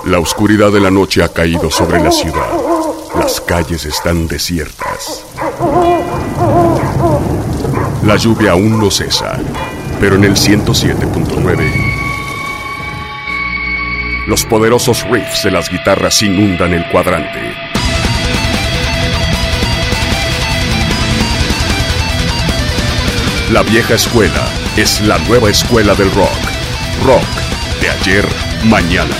La oscuridad de la noche ha caído sobre la ciudad. Las calles están desiertas. La lluvia aún no cesa, pero en el 107.9 los poderosos riffs de las guitarras inundan el cuadrante. La vieja escuela es la nueva escuela del rock. Rock de ayer, mañana.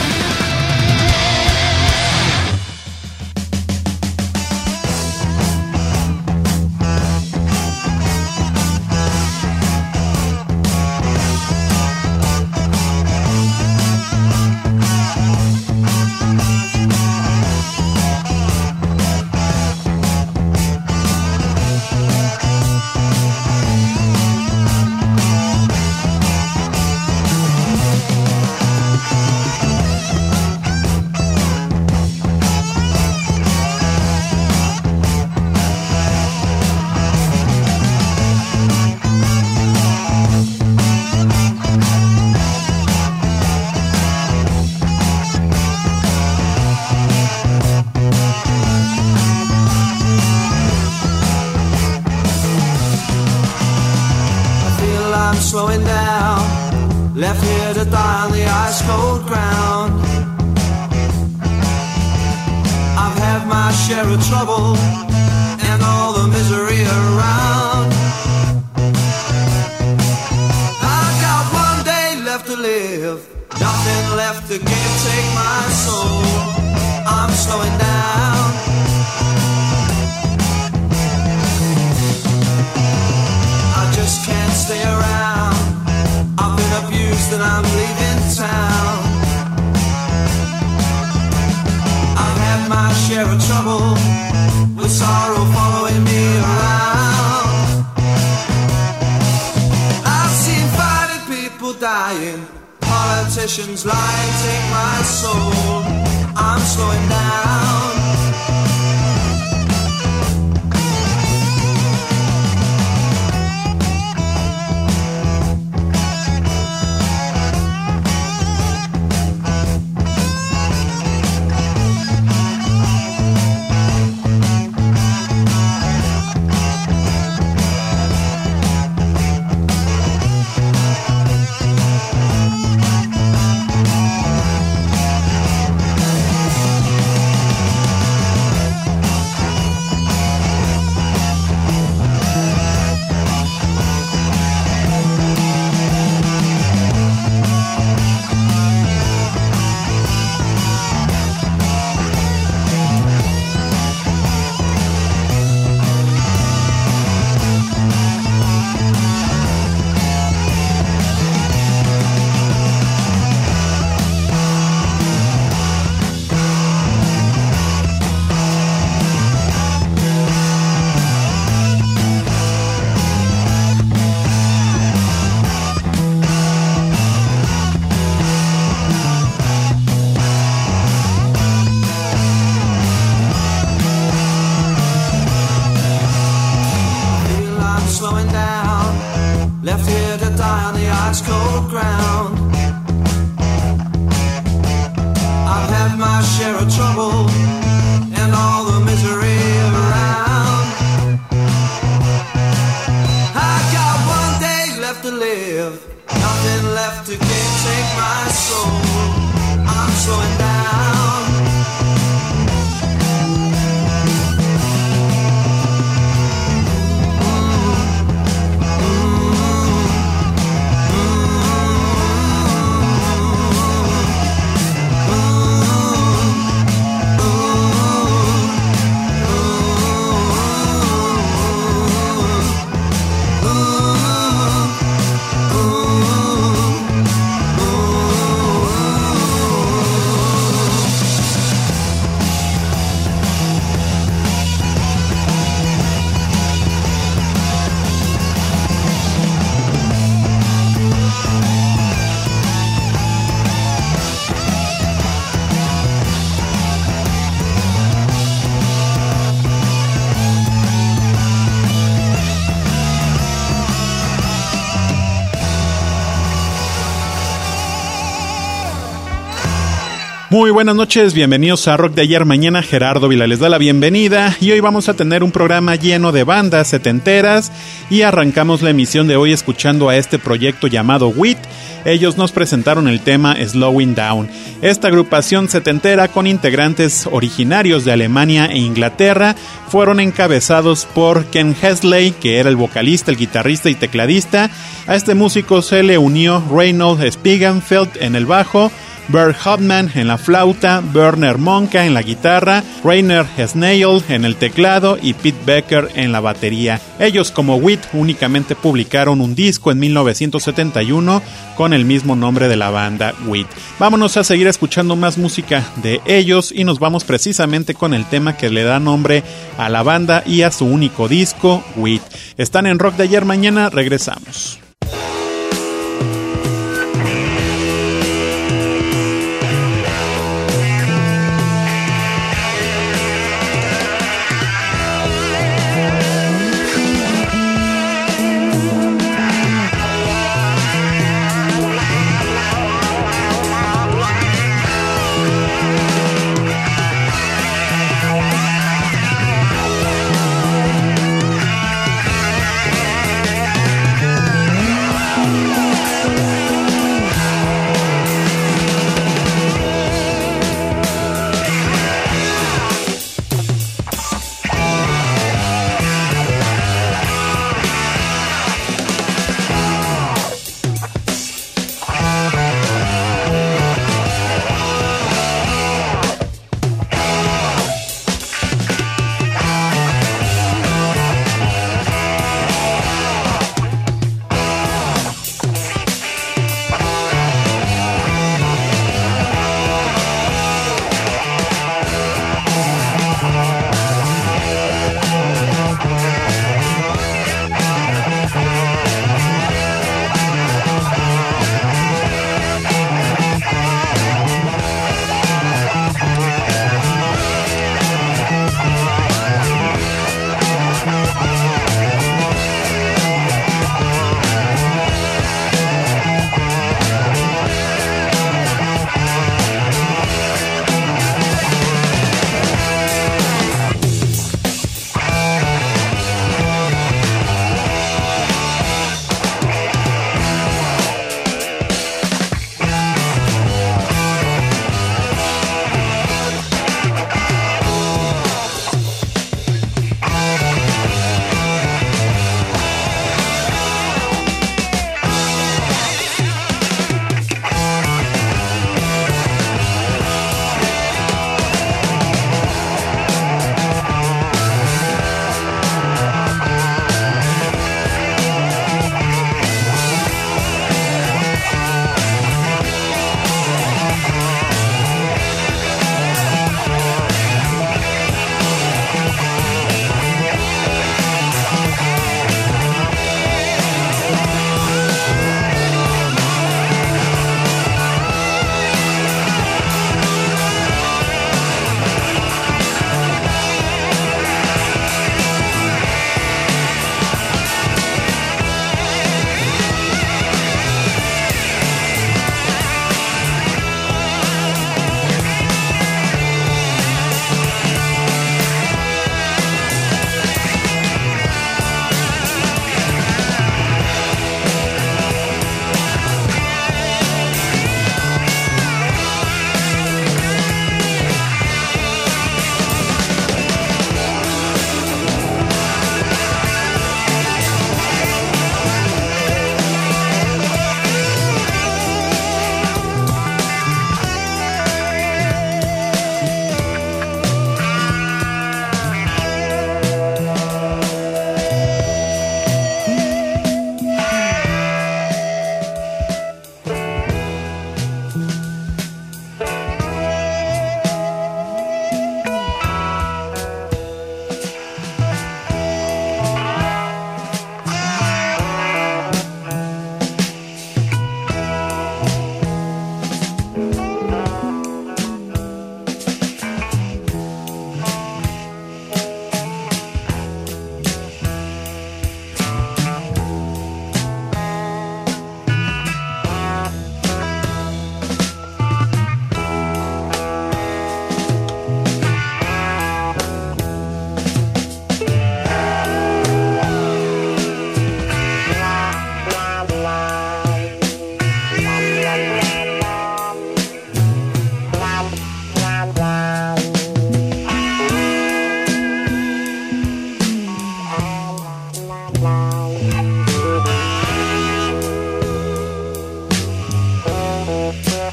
Slowing down, left here to die on the ice cold ground. I've had my share of trouble and all the misery around. I've got one day left to live, nothing left to give, take my soul. I'm slowing down. I just can't stay around. I've been abused and I'm leaving town. I've had my share of trouble, with sorrow following me around. I've seen fighting people dying, politicians lying, take my soul. I'm slowing down. Muy buenas noches, bienvenidos a Rock de Ayer Mañana. Gerardo Vila les da la bienvenida y hoy vamos a tener un programa lleno de bandas setenteras y arrancamos la emisión de hoy escuchando a este proyecto llamado Wheat. Ellos nos presentaron el tema Slowing Down. Esta agrupación setentera con integrantes originarios de Alemania e Inglaterra fueron encabezados por Ken Hesley, que era el vocalista, el guitarrista y tecladista. A este músico se le unió Reinhold Spiegenfeld en el bajo, Bert Hauptmann en la flauta, Werner Monka en la guitarra, Rainer Snail en el teclado y Pete Becker en la batería. Ellos como Wheat únicamente publicaron un disco en 1971 con el mismo nombre de la banda, Wheat. Vámonos a seguir escuchando más música de ellos y nos vamos precisamente con el tema que le da nombre a la banda y a su único disco, Wheat. Están en Rock de Ayer Mañana, regresamos.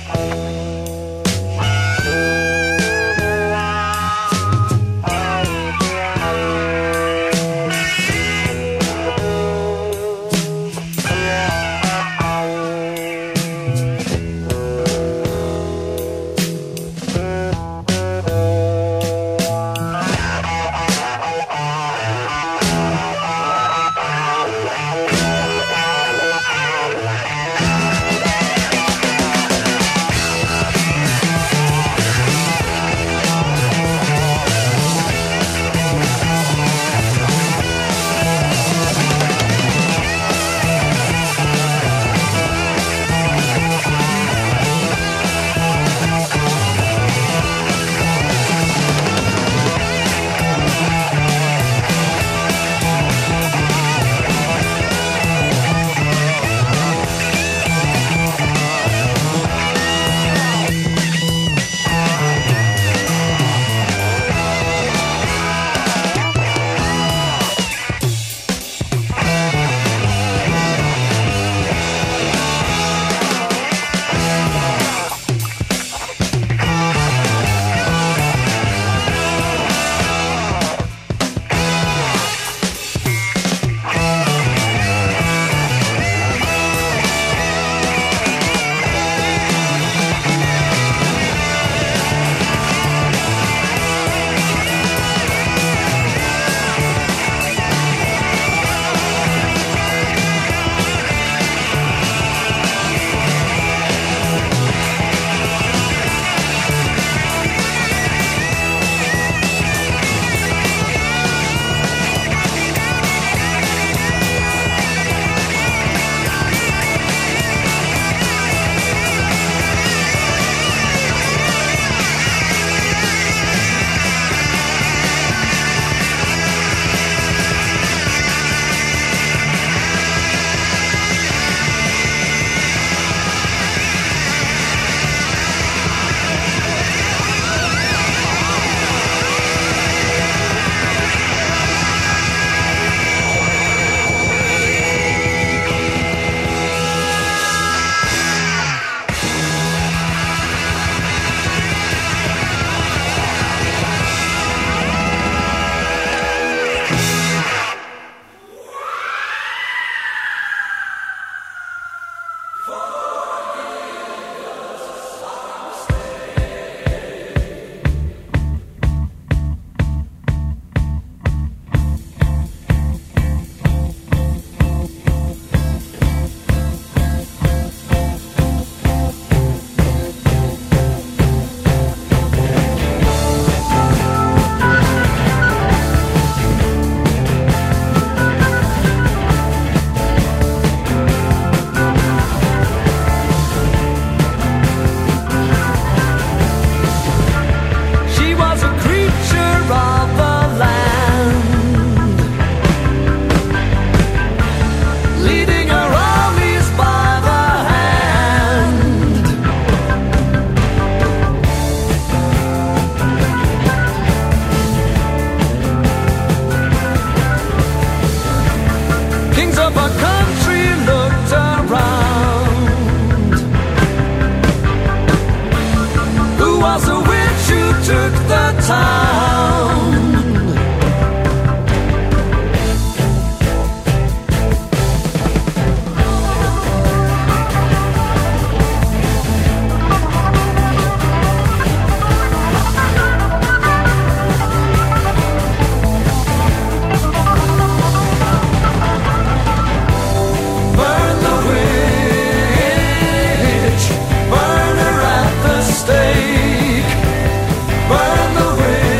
Burn the witch,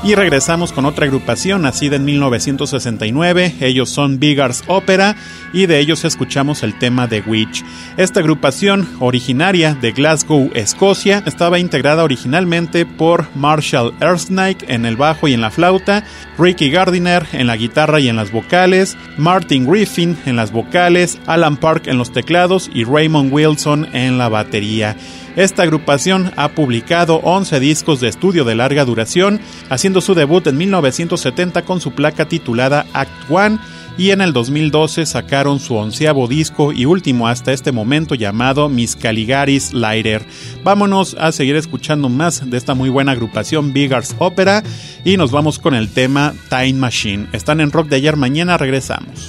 Y regresamos con otra agrupación nacida en 1969, ellos son Beggars Opera y de ellos escuchamos el tema de Witch. Esta agrupación, originaria de Glasgow, Escocia, estaba integrada originalmente por Marshall Ersnick en el bajo y en la flauta, Ricky Gardiner en la guitarra y en las vocales, Martin Griffin en las vocales, Alan Park en los teclados y Raymond Wilson en la batería. Esta agrupación ha publicado 11 discos de estudio de larga duración, haciendo su debut en 1970 con su placa titulada Act One, y en el 2012 sacaron su 11º disco y último hasta este momento llamado Miss Caligaris Lighter. Vámonos a seguir escuchando más de esta muy buena agrupación Beggars Opera y nos vamos con el tema Time Machine. Están en Rock de Ayer Mañana, regresamos.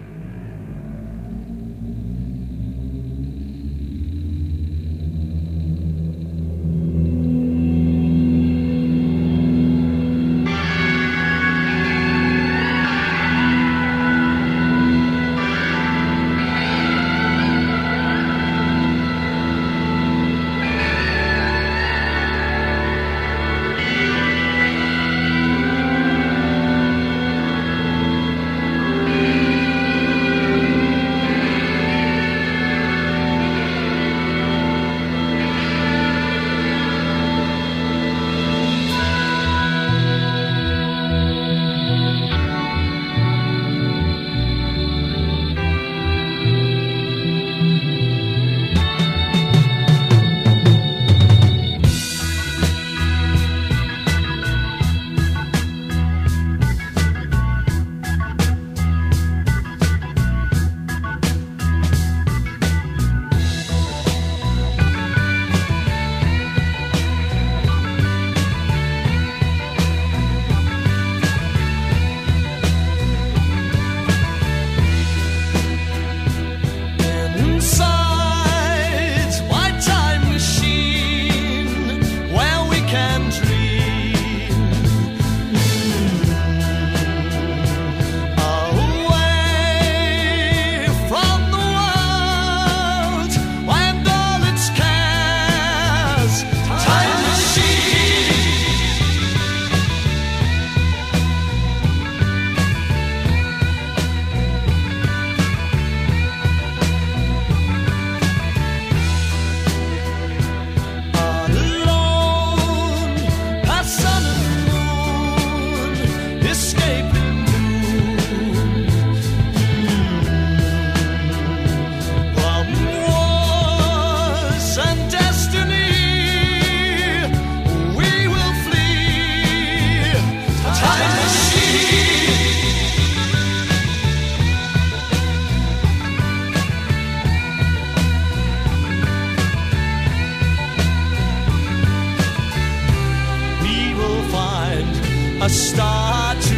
star to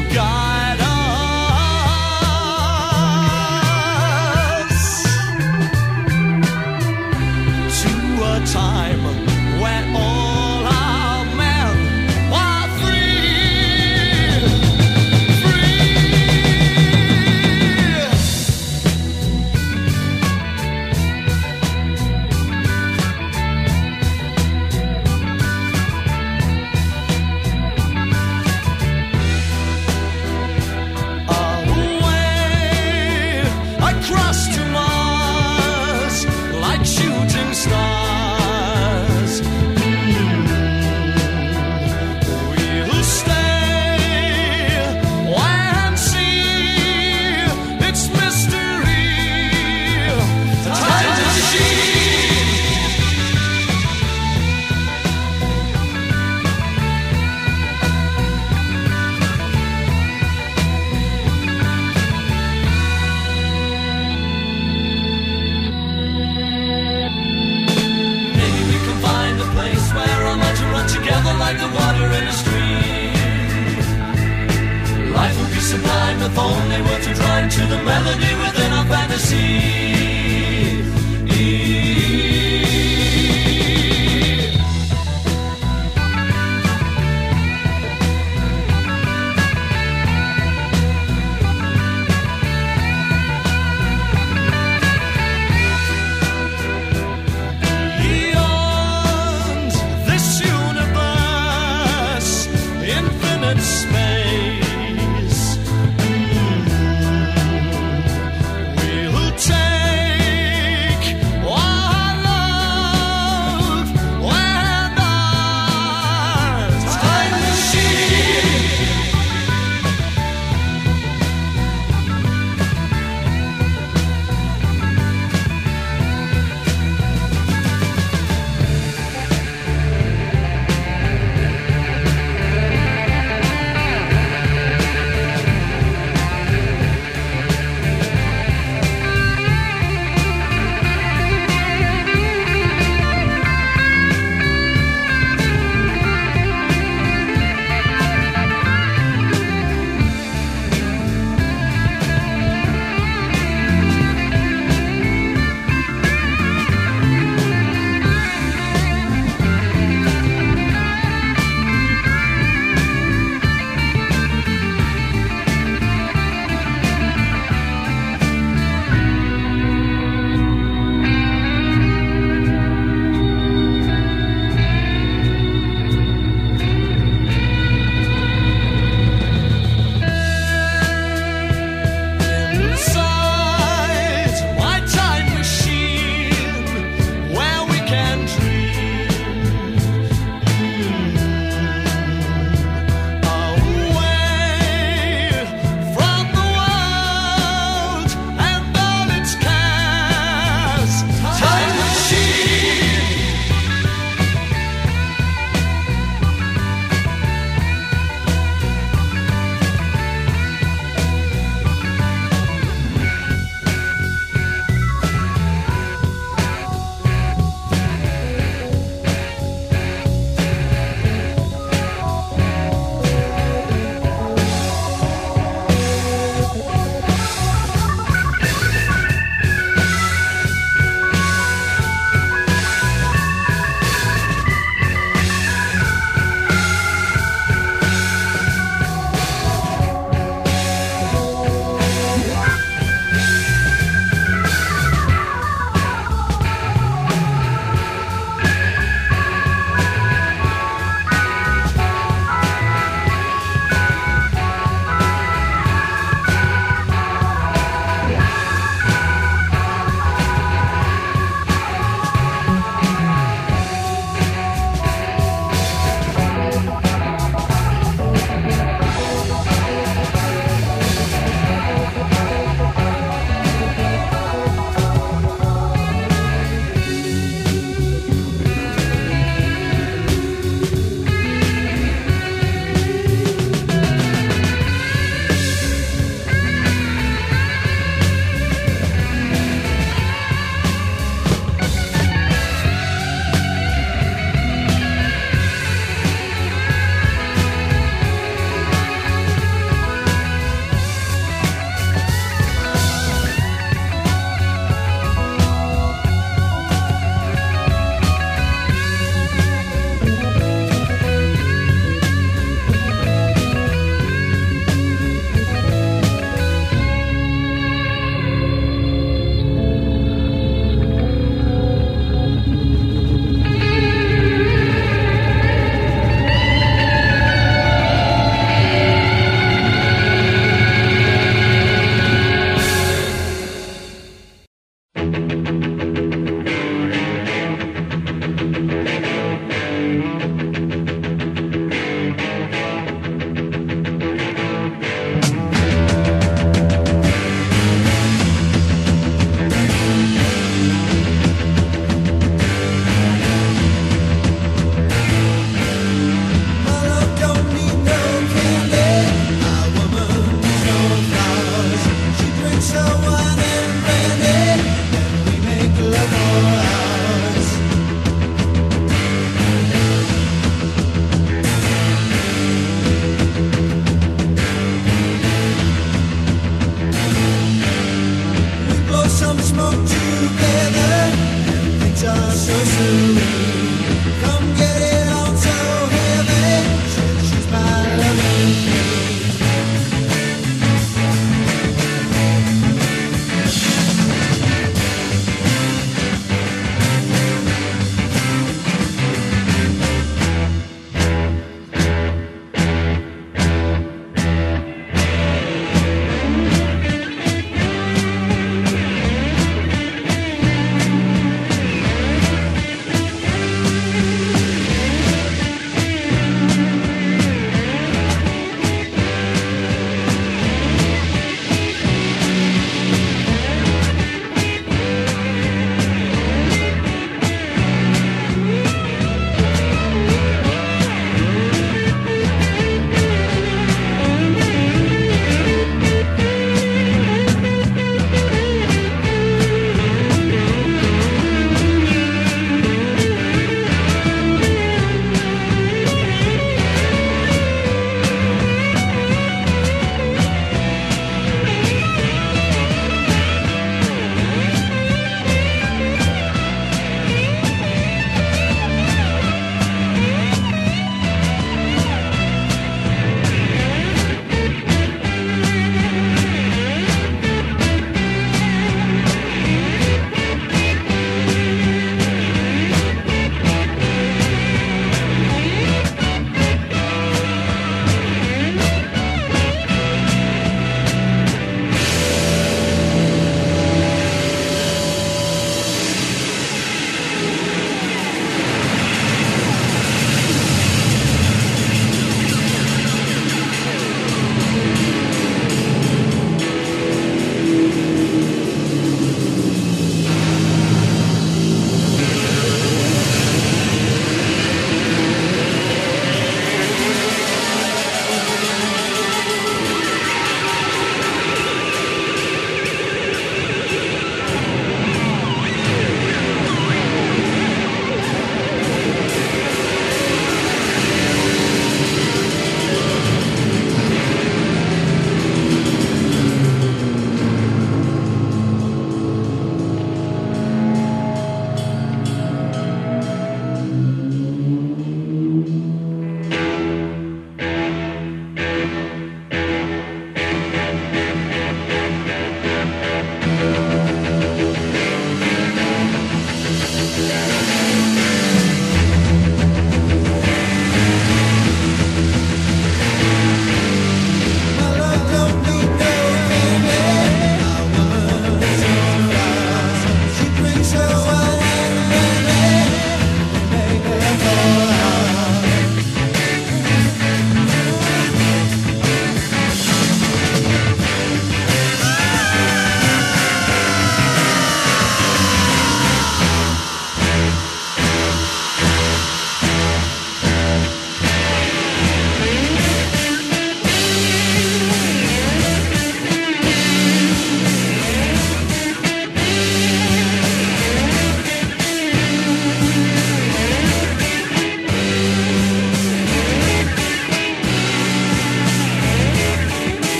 guide us to a time where all our men are free, across to Mars like shooting stars. We'll stay and see its mystery. Time machine. Maybe we can find a place where our minds will run together like the water in a stream. Life would be sublime if only words would rhyme to the melody within our fantasy. Beyond this universe, infinite.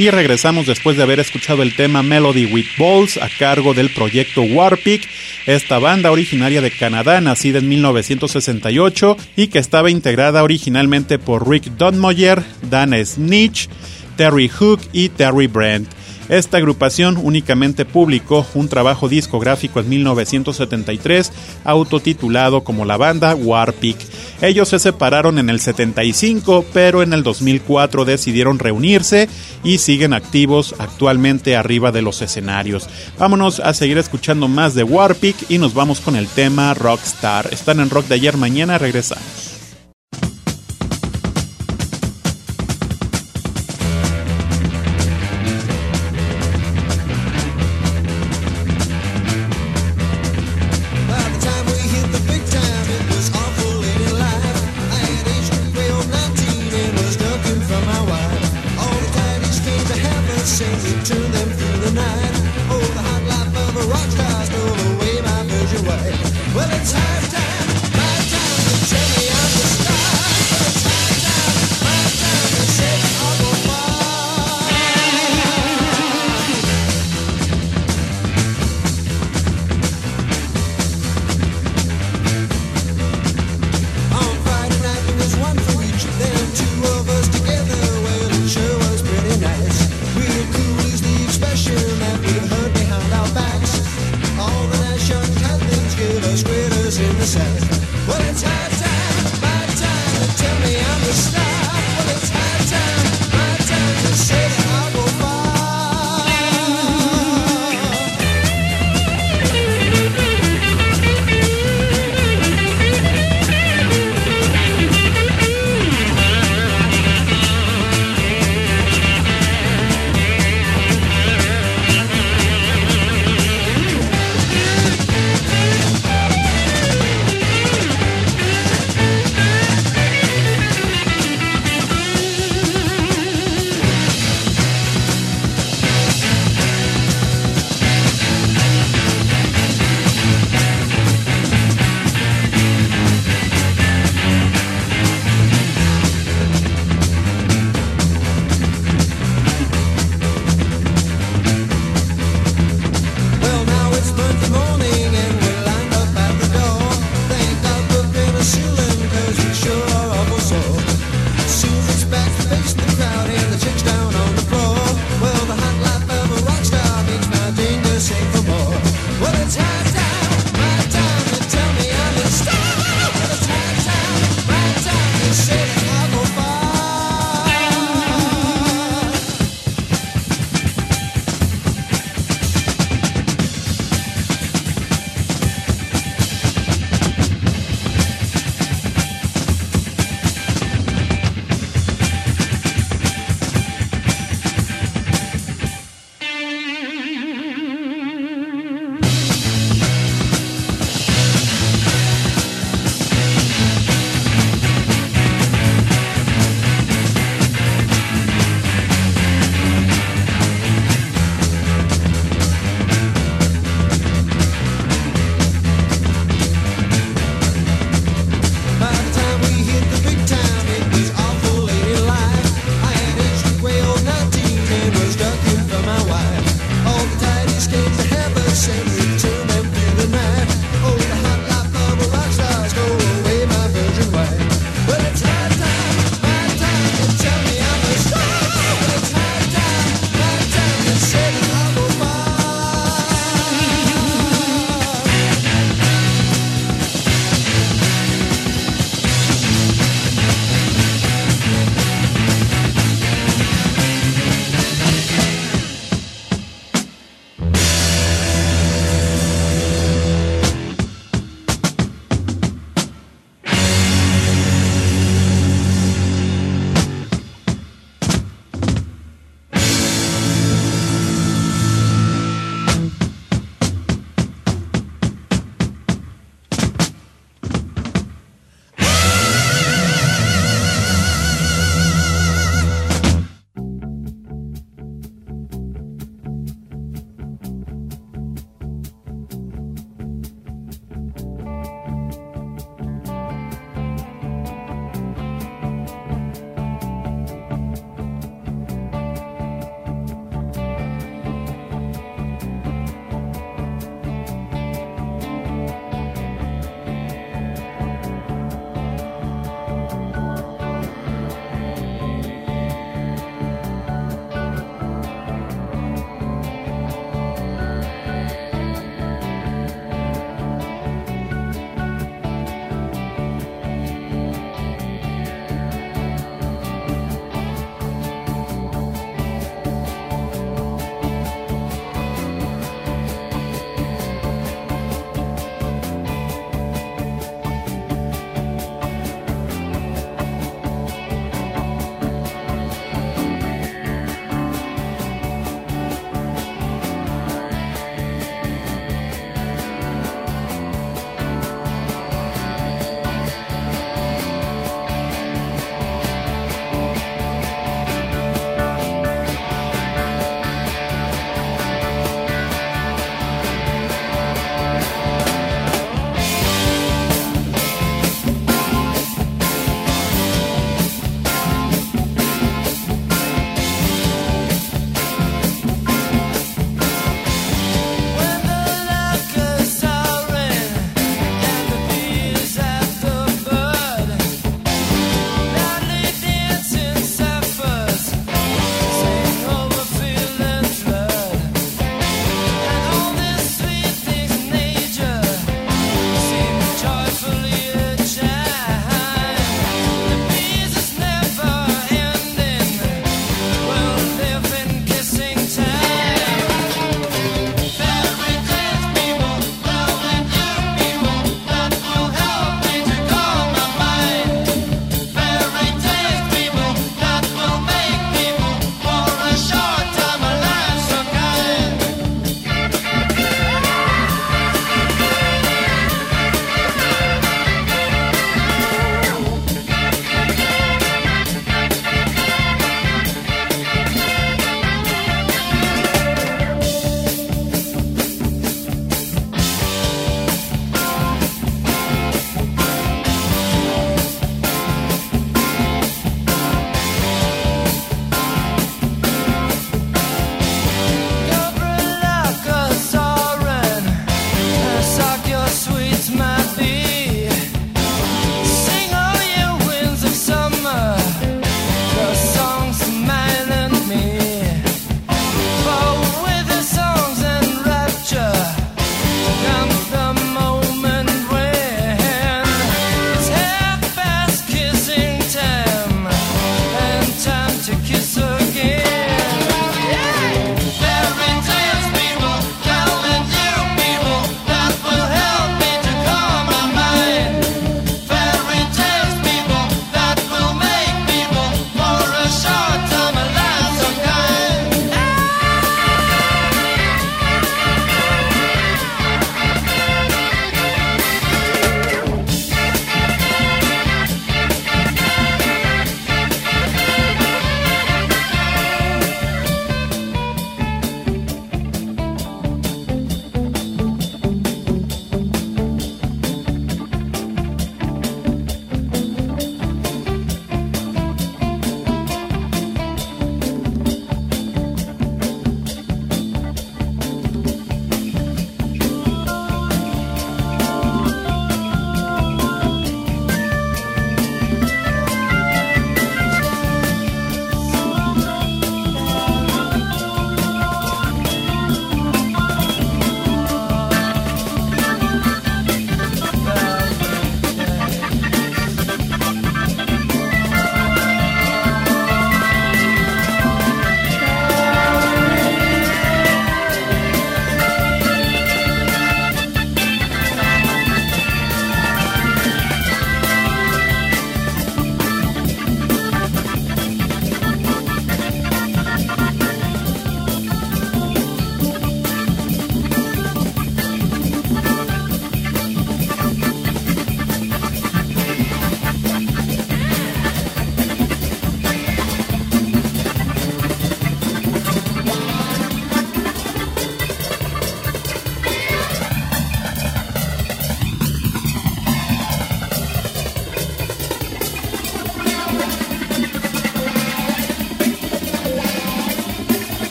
Y regresamos después de haber escuchado el tema Melody with Balls a cargo del proyecto Warpig, esta banda originaria de Canadá, nacida en 1968 y que estaba integrada originalmente por Rick Dunmoyer, Dana Snitch, Terry Hook y Terry Brent. Esta agrupación únicamente publicó un trabajo discográfico en 1973, autotitulado como la banda Warpig. Ellos se separaron en el 75, pero en el 2004 decidieron reunirse y siguen activos actualmente arriba de los escenarios. Vámonos a seguir escuchando más de Warpig y nos vamos con el tema Rockstar. Están en Rock de Ayer Mañana, regresamos.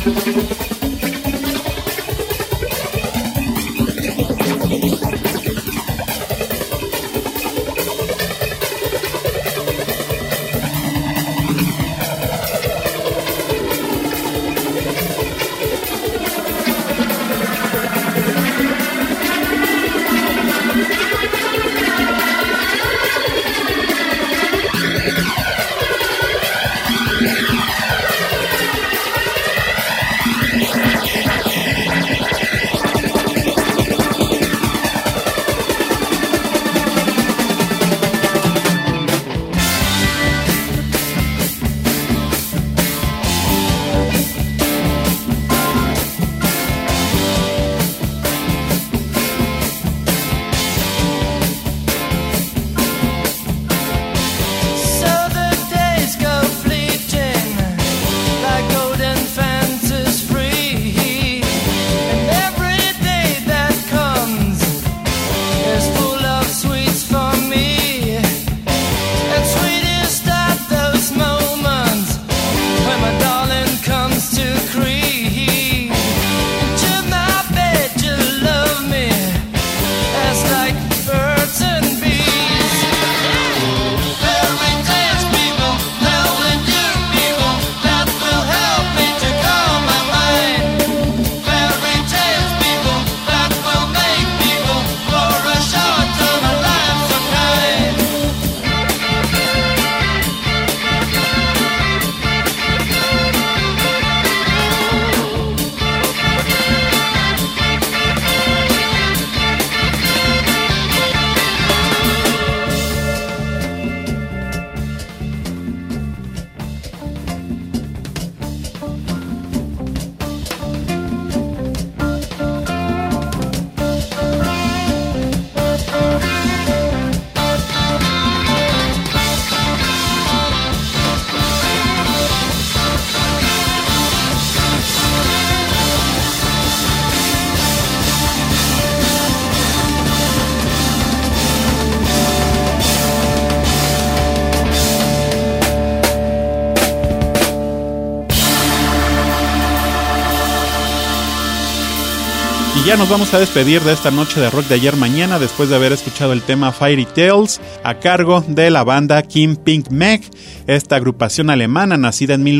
Y ya nos vamos a despedir de esta noche de rock de ayer mañana después de haber escuchado el tema Fairy Tales a cargo de la banda King Pink Meg, esta agrupación alemana nacida en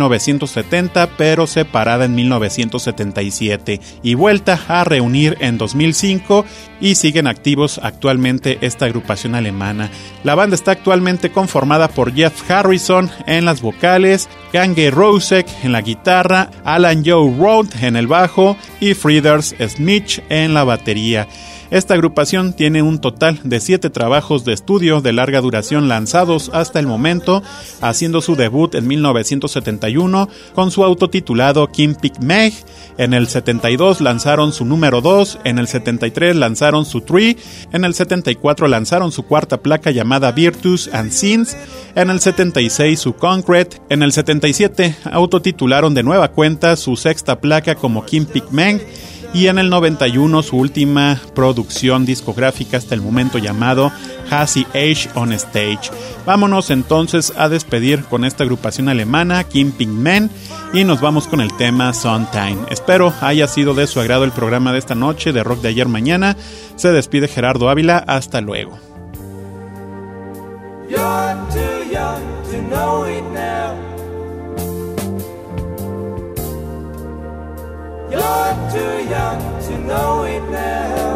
1970 pero separada en 1977 y vuelta a reunir en 2005 y siguen activos actualmente esta agrupación alemana. La banda está actualmente conformada por Jeff Harrison en las vocales, Gange Rosek en la guitarra, Alan Joe Roth en el bajo y Frieders Smith en la batería. Esta agrupación tiene un total de 7 trabajos de estudio de larga duración lanzados hasta el momento, haciendo su debut en 1971 con su autotitulado King Pink Meg. En el 72 lanzaron su número 2, en el 73 lanzaron su 3, en el 74 lanzaron su cuarta placa llamada Virtues and Sins, en el 76 su Concrete, en el 77 autotitularon de nueva cuenta su sexta placa como King Pink Meg, y en el 91 su última producción discográfica hasta el momento llamado Hazy Age on Stage. Vámonos entonces a despedir con esta agrupación alemana King Pink Men y nos vamos con el tema Sometime. Espero haya sido de su agrado el programa de esta noche de rock de ayer mañana. Se despide Gerardo Ávila, hasta luego. You're too young to know it now. You're too young to know it now.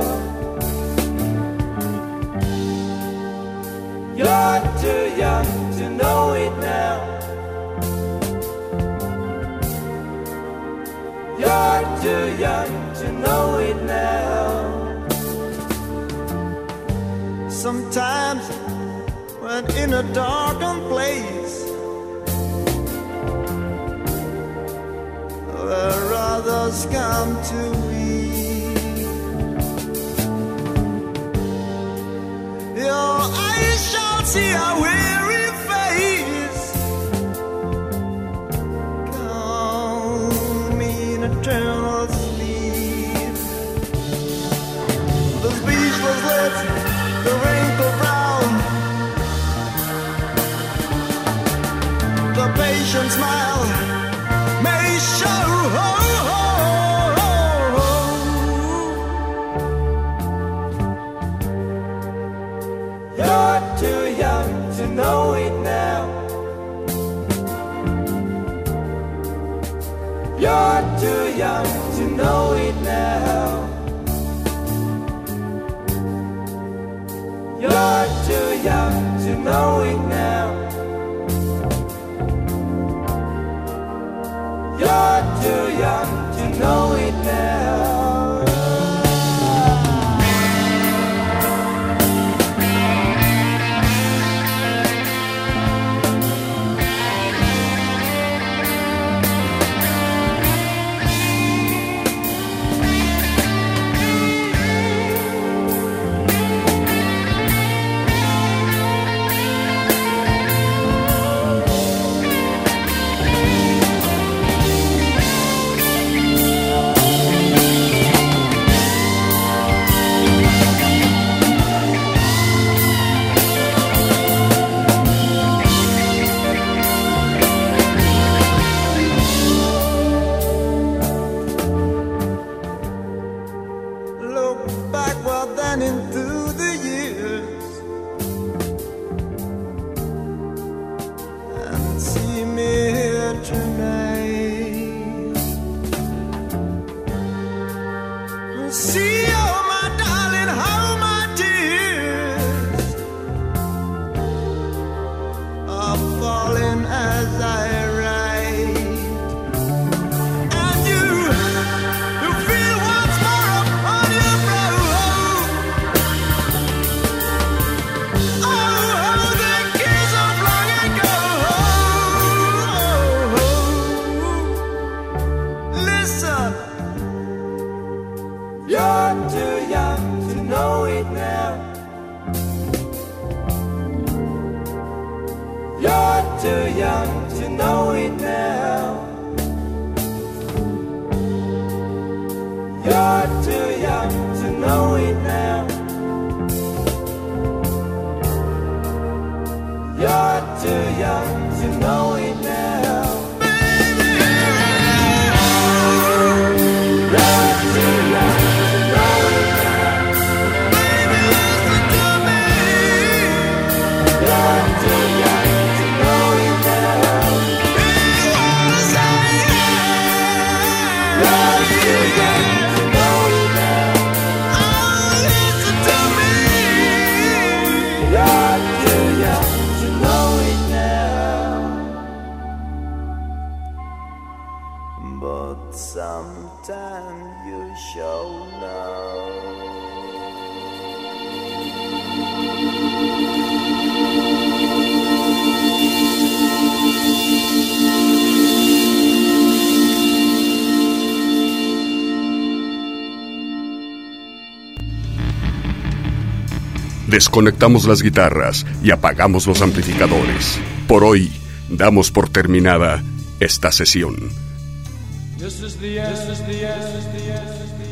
You're too young to know it now. You're too young to know it now. Sometimes when in a darkened place where others come to weep, your eyes shall see a weary face, come in eternal sleep. The speechless lips, the wrinkled brow, the patient smile may show You're too young to know it now. You're too young to know it now. You're too young to know it now. Desconectamos las guitarras y apagamos los amplificadores. Por hoy, damos por terminada esta sesión. This is the end.